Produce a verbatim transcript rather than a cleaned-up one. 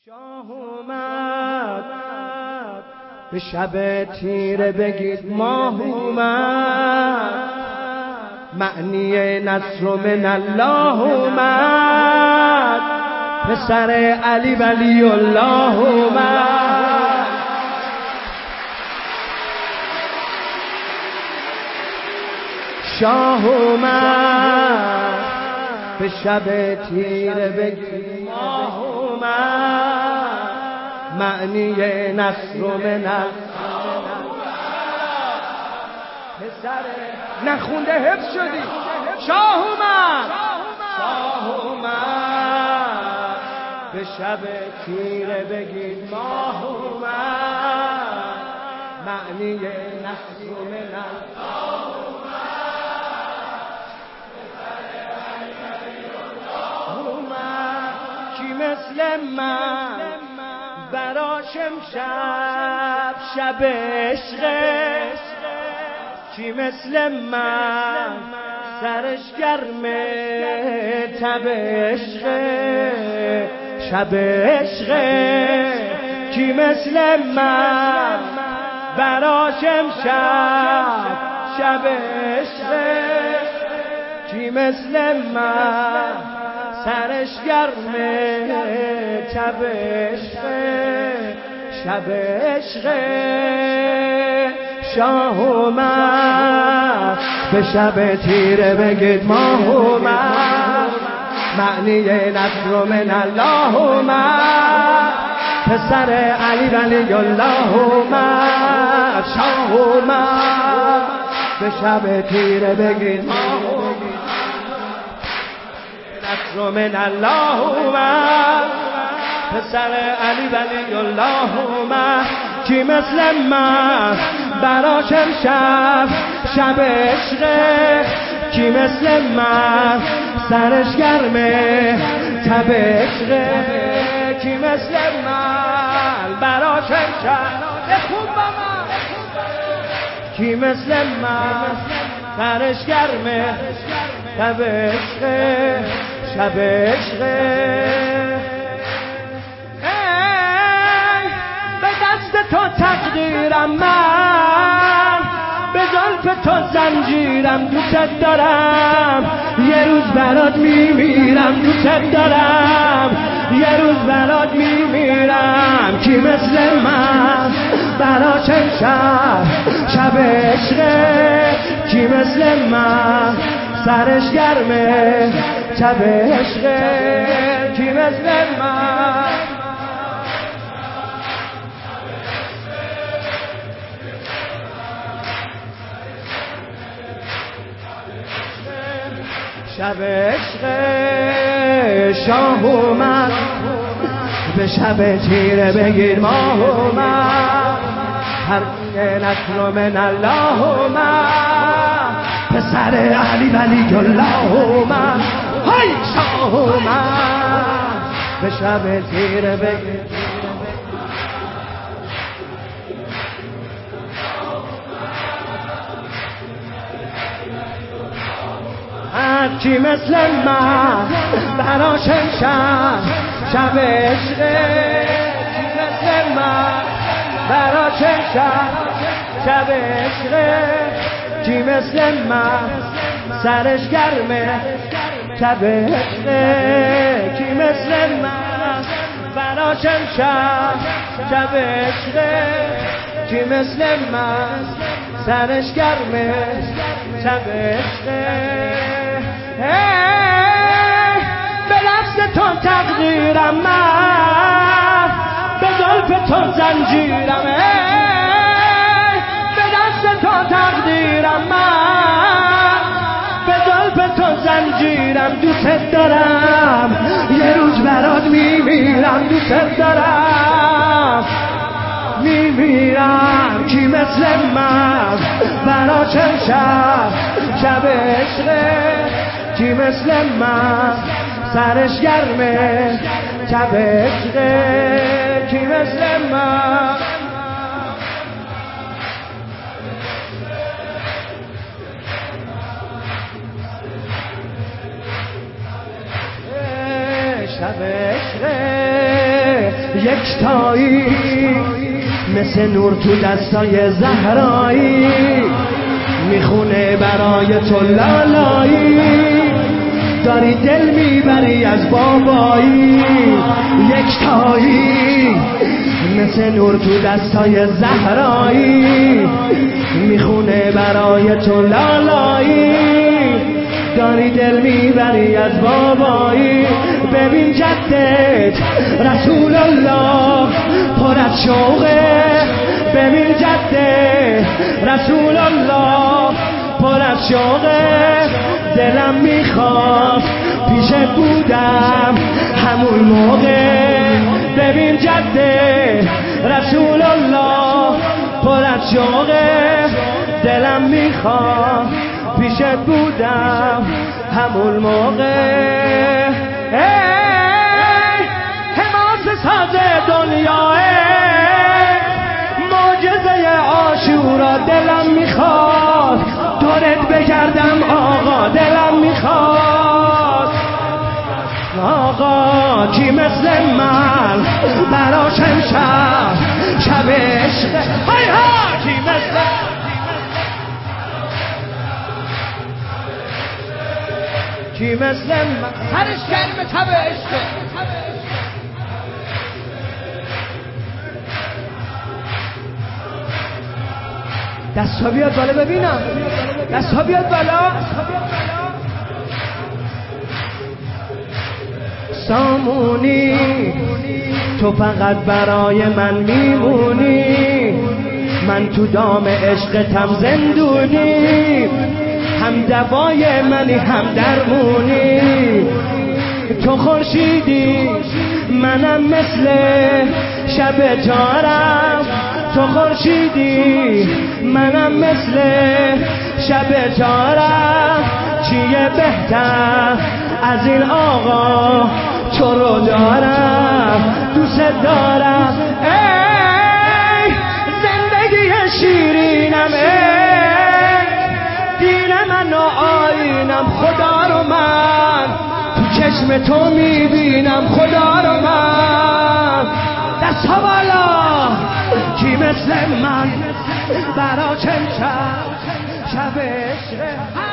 شاه اومد به شب تیره بگید ماه اومد، معنی نصر من الله اومد، پسر علی ولی الله اومد. شاه اومد به شب تیره بگید ماه اومد، معنی نصر من الله پسر نخونده حفظ شدی. شاه اومد شاه اومد به شب تیره بگید ماه اومد، معنی نصر من الله مثل من براش امشب شب عشقه، کی مثل من سرش گرمه تب عشقه شب عشقه، کی مثل من براش امشب شب عشقه، کی مثل من سرش گرمه شب عشقه شب عشقه. شاه اومد به شب تیره بگید ماه اومد، معنی نصر من الله اومد، پسر علی ولی الله اومد. شاه اومد به شب تیره بگید ماه اومد، نصر من الله اومد، پسر علی ولی الله اومد، کی مثل من براش امشب شب عشقه، کی مثل من سرش گرمه تب عشقه، کی مثل من براش امشب خوب با من، کی مثل من سرش گرمه تب عشقه شب عشقه. به دست تو تقدیرم من، به زلف تو زنجیرم، دوست دارم یه روز برات میمیرم، دوست دارم یه روز برات میمیرم، کی مثل من براش امشب شب عشقه، کی مثل من سرش گرمه شب عشقه، کی مثل من شب عشقه. شاه اومد به شب تیره بگیر ماه اومد، هر نصر من الله اومد، پسر علی ولی الله اومد. های شاه اومد به شب تیره بگیر کی مثل من براش امشب شب عشقه، کی مثل من براش امشب شب عشقه، کی مثل من سرش گرمه شب عشقه، کی مثل من براش امشب شب عشقه، کی مثل من سرش گرمه شب عشقه. به دست تو تقدیرم من، به زلف تو زنجیرم، به دست تو تقدیرم من، به زلف تو زنجیرم، دوست دارم یه روز برات میمیرم، دوست دارم میمیرم، کی مثل من براش امشب شب عشقه، کی مثل من سرش گرمه شب عشقه، کی مثل من شب عشقه. یکتایی مثل نور تو دستای زهرایی میخونه برای تو لالایی داری دل میبری از بابایی یکتایی مثل نور تو دستای زهرایی میخونه برای تو لالایی داری دل میبری از بابایی ببین جدت رسول الله پر از شوقه ببین جدت رسول الله پر از شوقه دلم میخواست پیشت بودم همون موقع ببین جدت رسول الله پر از شوقه دلم میخواست پیشت بودم همون موقع حماس ساز دنیاه معجزه عاشورا دلم میخواد دورت بگردم آقا دلم میخواد آقا کی مثل من براش امشب شب عشق های ها کی مثل کی مثل من سرش گرم تب عشق دست ها بیاد بالا ببینم دست ها بیاد بالا سامونی تو فقط برای من میمونی من تو دام عشقتم زندونی هم دوای منی هم درمونی تو خورشیدی منم مثل شب تارم تو خورشیدی منم مثل شب تارم چیه بهتر از این آقا تو رو دارم دوست دارم ای زندگی شیرینم ای دین من و آینم خدا رو من تو چشم تو میبینم خدا رو من دست ها بالا کی مثل من برا چند شب شب عشق